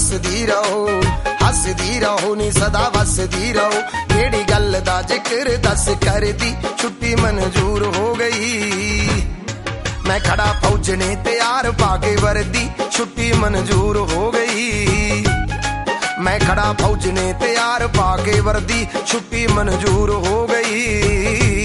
हसदी रहो नी सदा वसदी रहो। केड़ी गल दा जिक्र दस कर दी, छुट्टी मंजूर हो गई। मैं खड़ा फौज ने तैयार पाके वर्दी, छुट्टी मंजूर हो गई। मैं खड़ा फौज ने तैयार पाके वर्दी, छुट्टी मंजूर हो गई।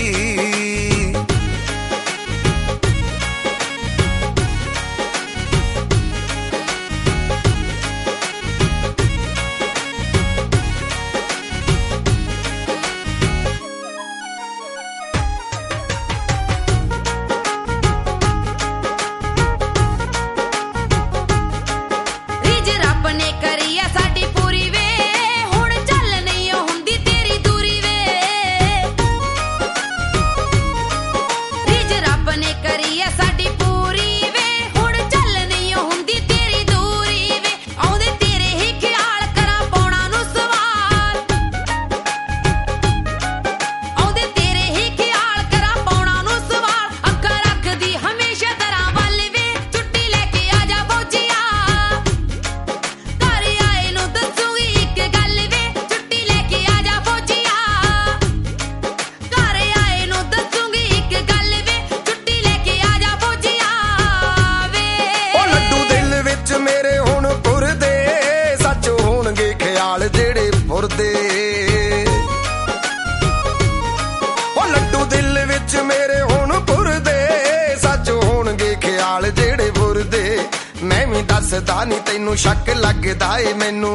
लड्डू दिल विच मेरे हुण पुरदे, सच होणगे ख्याल जेड़े बुरदे। मैं भी दसदा नी तैनू शक लगदा ए मैनू,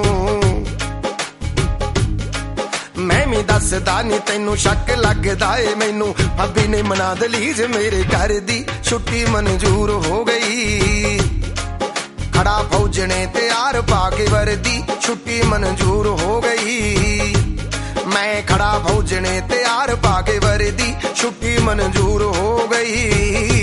मैं भी दसदा नी तैनू शक लगदा ए मैनू। भाभी ने मना दलीज मेरे घर दी, छुट्टी मंजूर हो गई। खड़ा फौज ने तैयार पाके वर्दी, छुट्टी मंजूर हो गई। मैं खड़ा फौज ने तैयार पाके वर्दी, छुट्टी मंजूर हो गई।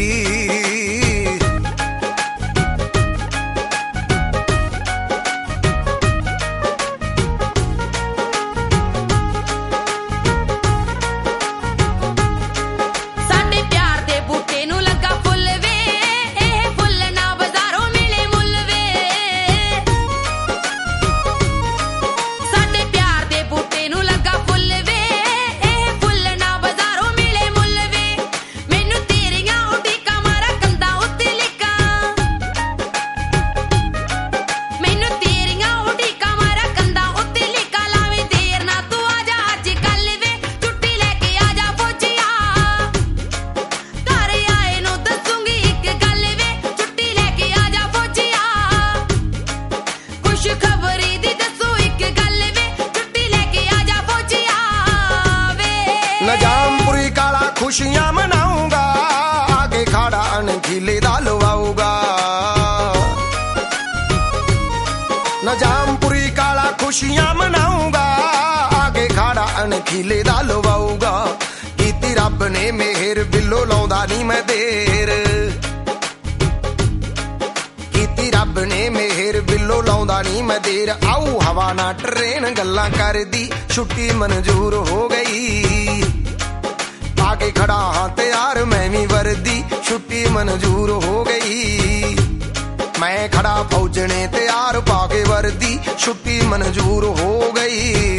नजामपुरी काला खुशियां मनाऊंगा, आगे खाड़ा अनखीले दा लवाऊंगा। नजामपुरी काला खुशियां मनाऊंगा, आगे खाड़ा अनखीले दा लवाऊंगा। कीती रब ने मेहर, बिल्लो लाउंदा नी मैं देर। कीती रब ने मेहर, बिल्लो लाउंदा नी मैं देर। आऊ हवा ना ट्रेन गल्लां करदी, छुट्टी मंजूर हो गई। आगे खड़ा हाँ तैयार मैं भी वर्दी, छुट्टी मंजूर हो गई। मैं खड़ा फौज ने तैयार पाके वर्दी, छुट्टी मंजूर हो गई।